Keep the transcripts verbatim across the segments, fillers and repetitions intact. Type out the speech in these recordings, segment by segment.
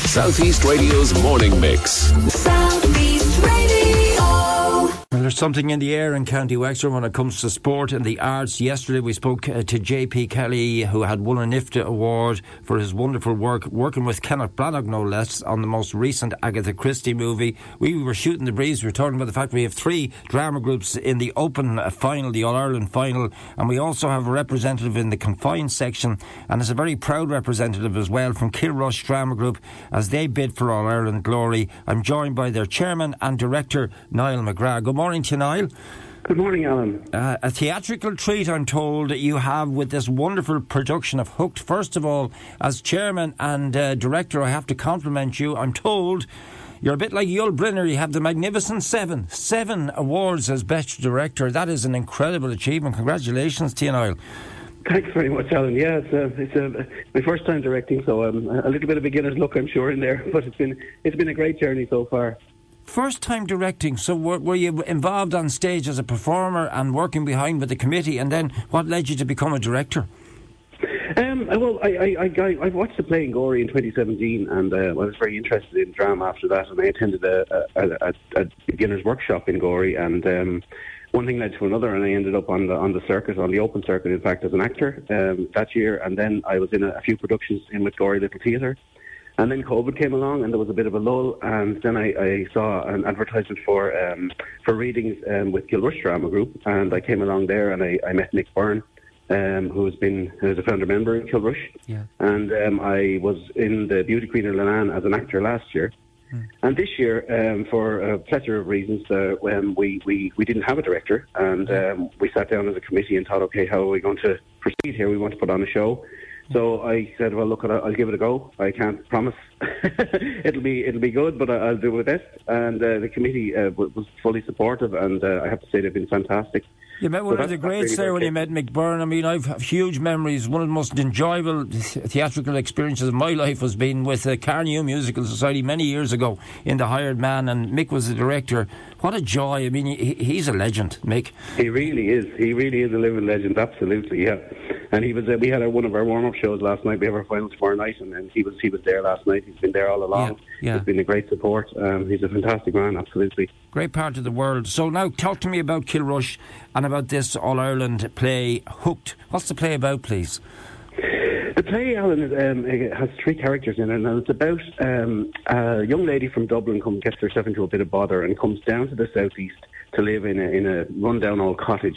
South East Radio's morning mix. South East Radio. Well, there's something in the air in County Wexford when it comes to sport and the arts. Yesterday we spoke uh, to J P Kelly, who had won an I F T A award for his wonderful work working with Kenneth Branagh, no less, on the most recent Agatha Christie movie. We were shooting the breeze. We were talking about the fact we have three drama groups in the open final, the All-Ireland final, and we also have a representative in the confined section, and it's a very proud representative as well from Kilrush Drama Group as they bid for All-Ireland glory. I'm joined by their chairman and director, Niall McGrath. Good morning to you, Niall. Good morning, Alan. Uh, a theatrical treat, I'm told, that you have with this wonderful production of Hooked. First of all, as chairman and uh, director, I have to compliment you. I'm told you're a bit like Yul Brynner. You have the magnificent seven. Seven awards as best director. That is an incredible achievement. Congratulations to you, Niall. Thanks very much, Alan. Yeah, it's, a, it's a, my first time directing, so um, a little bit of beginner's luck, I'm sure, in there. But it's been it's been a great journey so far. First time directing, so were, were you involved on stage as a performer and working behind with the committee, and then what led you to become a director? Um, well, I, I, I, I watched the play in Gorey in twenty seventeen, and uh, I was very interested in drama after that, and I attended a, a, a, a beginner's workshop in Gorey, and um, one thing led to another, and I ended up on the on the circuit, on the open circuit, in fact, as an actor um, that year, and then I was in a, a few productions in with Gorey Little Theatre. And then COVID came along, and there was a bit of a lull. And then I, I saw an advertisement for um, for readings um, with Kilrush Drama Group, and I came along there, and I, I met Nick Byrne, um, who's been who's a founder member in Kilrush. Yeah. And um, I was in the Beauty Queen of Lenan as an actor last year. Mm. And this year, um, for a plethora of reasons, uh, when we, we, we didn't have a director, and um, we sat down as a committee and thought, okay, how are we going to proceed here? We want to put on a show. So I said, well, look, I'll give it a go. I can't promise it'll be it'll be good, but I'll do my best. And uh, the committee uh, was fully supportive, and uh, I have to say they've been fantastic. You met one so of the greats there when you met Mick Byrne. I mean, I've huge memories. One of the most enjoyable theatrical experiences of my life was being with the Carnew Musical Society many years ago in The Hired Man, and Mick was the director. What a joy. I mean, he, he's a legend, Mick. He really is. He really is a living legend, absolutely, yeah. And he was. Uh, we had our, one of our warm-up shows last night. We have our final tomorrow night, and, and he was he was there last night. He's been there all along. Yeah, yeah. He's been a great support. Um, he's a fantastic man, absolutely. Great part of the world. So now talk to me about Kilrush and about this All-Ireland play, Hooked. What's the play about, please? The play, Alan, is, um, it has three characters in it, and it's about um, a young lady from Dublin comes gets herself into a bit of bother and comes down to the southeast to live in a, in a run-down old cottage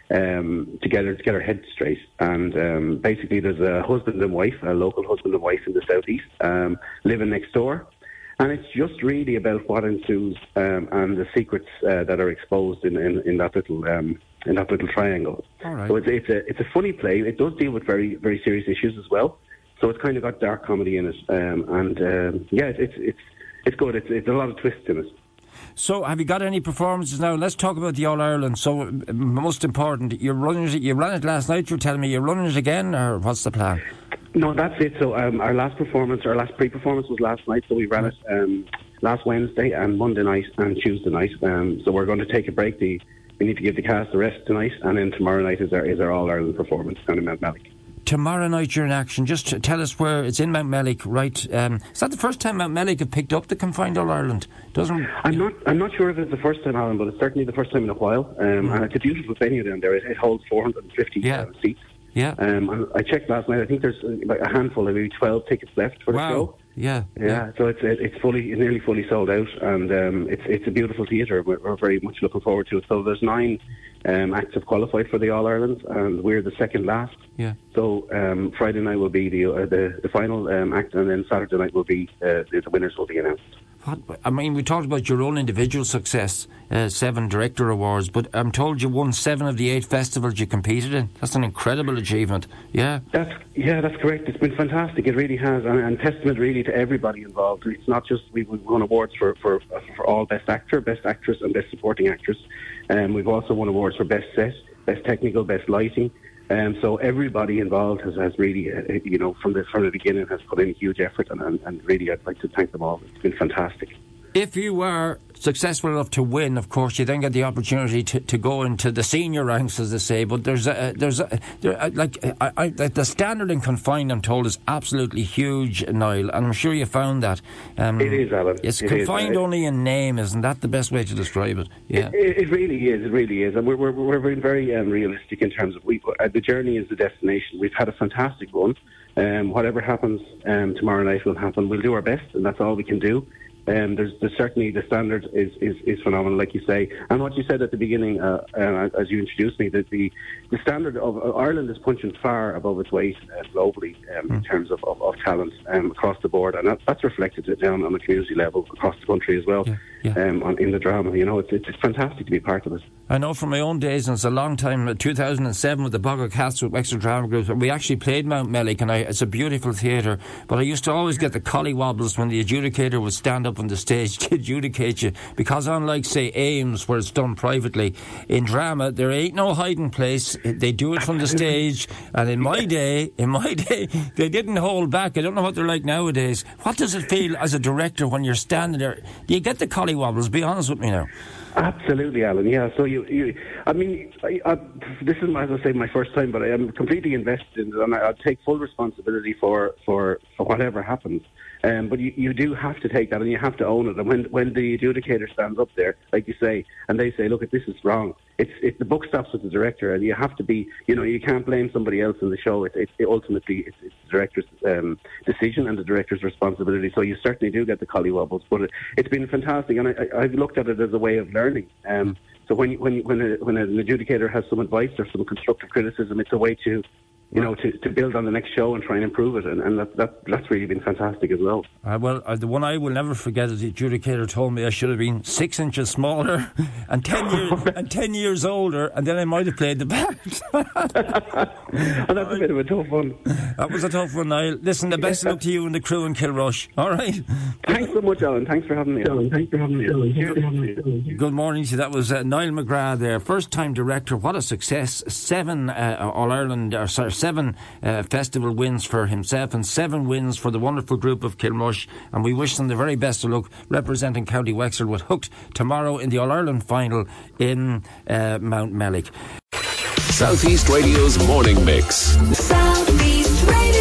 um, to get her to get her head straight. And um, basically, there's a husband and wife, a local husband and wife in the southeast, um, living next door. And it's just really about what ensues um, and the secrets uh, that are exposed in, in, in that little um, in that little triangle. All right. So it's, it's a it's a funny play. It does deal with very very serious issues as well. So it's kind of got dark comedy in it, um, and um, yeah, it's it's it's good. It's it's a lot of twists in it. So, have you got any performances now? Let's talk about the All Ireland. So, most important, you're running it. You ran it last night. You're telling me you're running it again, or what's the plan? No, that's it. So um, our last performance, our last pre-performance was last night. So we ran it um, last Wednesday and Monday night and Tuesday night. Um, so we're going to take a break. The, we need to give the cast a rest tonight, and then tomorrow night is our is our All Ireland performance down in Mount Mellick. Tomorrow night you're in action. Just tell us where it's in Mount Mellick, right? Um, is that the first time Mount Mellick have picked up the Confined All Ireland? Doesn't? I'm not. I'm not sure if it's the first time, Alan, but it's certainly the first time in a while. Um, mm. And it's a beautiful venue down there. It, it holds four hundred fifty yeah. uh, seats. Yeah. Um, I checked last night. I think there's about a handful of maybe twelve tickets left for the wow. show. Yeah. yeah, yeah. So it's it's fully, nearly fully sold out, and um, it's it's a beautiful theatre. We're, we're very much looking forward to it. So there's nine um, acts have qualified for the All Ireland, and we're the second last. Yeah. So um, Friday night will be the uh, the, the final um, act, and then Saturday night will be uh, the winners will be announced. What, I mean, we talked about your own individual success, uh, seven director awards, but I'm told you won seven of the eight festivals you competed in. That's an incredible achievement. Yeah. That's yeah, that's correct. It's been fantastic. It really has, and, and testament really to everybody involved. It's not just we've won awards for for for all best actor, best actress, and best supporting actress. Um, we've also won awards for best set, best technical, best lighting. Um, so everybody involved has, has really, uh, you know, from the from the beginning has put in huge effort, and, and, and really I'd like to thank them all. It's been fantastic. if you are successful enough to win, of course, you then get the opportunity to, to go into the senior ranks, as they say. But there's a, there's a, there, like I, I, the standard in confined, I'm told, is absolutely huge, Niall, and I'm sure you found that. Um, it is, Alan. It's it confined is, uh, only in name, isn't that the best way to describe it? Yeah, it, it really is. It really is, and we're we're, we're being very um, realistic in terms of we. Uh, the journey is the destination. We've had a fantastic run. Um, whatever happens um, tomorrow night will happen. We'll do our best, and that's all we can do. Um, there's, there's certainly the standard is, is, is phenomenal, like you say. And what you said at the beginning, uh, uh, as you introduced me, that the, the standard of uh, Ireland is punching far above its weight uh, globally um, mm. in terms of, of, of talent um, across the board, and that, that's reflected down on the community level across the country as well. Yeah, yeah. Um, on, in the drama, you know, it's, it's fantastic to be part of it. I know from my own days, and it's a long time, two thousand seven with the Bogger Cats with Wexford Drama Group, we actually played Mount Mellick, and I, it's a beautiful theatre, but I used to always get the collywobbles when the adjudicator would stand up on the stage to adjudicate you, because unlike, say, Ames, where it's done privately, in drama, there ain't no hiding place. They do it from the stage, and in my day, in my day, they didn't hold back. I don't know what they're like nowadays. What does it feel as a director when you're standing there? Do you get the collywobbles? Be honest with me now. Absolutely, Alan. Yeah. So you, you I mean, I, I, this is, as I say, my first time, but I am completely invested in it, and I, I take full responsibility for, for, for whatever happens. Um, but you, you do have to take that, and you have to own it. And when when the adjudicator stands up there, like you say, and they say, "Look, this is wrong," it's it, the buck stops with the director, and you have to be, you know, you can't blame somebody else in the show. It, it, it ultimately it's, it's the director's um, decision and the director's responsibility. So you certainly do get the collywobbles, but it, it's been fantastic, and I, I, I've looked at it as a way of learning. Um, so when when when a, when an adjudicator has some advice or some constructive criticism, it's a way to, you know, to, to build on the next show and try and improve it, and, and that, that that's really been fantastic as well. Uh, well, uh, the one I will never forget is the adjudicator told me I should have been six inches smaller and ten years and ten years older, and then I might have played the part. And that's a bit of a tough one. That was a tough one, Niall. Listen, the best of luck to you and the crew in Kilrush. All right. Thanks so much, Alan. Thanks for having me. Alan, thanks for having me. Alan. Good morning to you. That was uh, Niall McGrath there, first time director. What a success! Seven uh, All Ireland, or sorry, seven uh, festival wins for himself and seven wins for the wonderful group of Kilrush, and we wish them the very best of luck representing County Wexford with Hooked tomorrow in the All-Ireland final in uh, Mount Mellick. Southeast Radio's morning mix. Southeast Radio.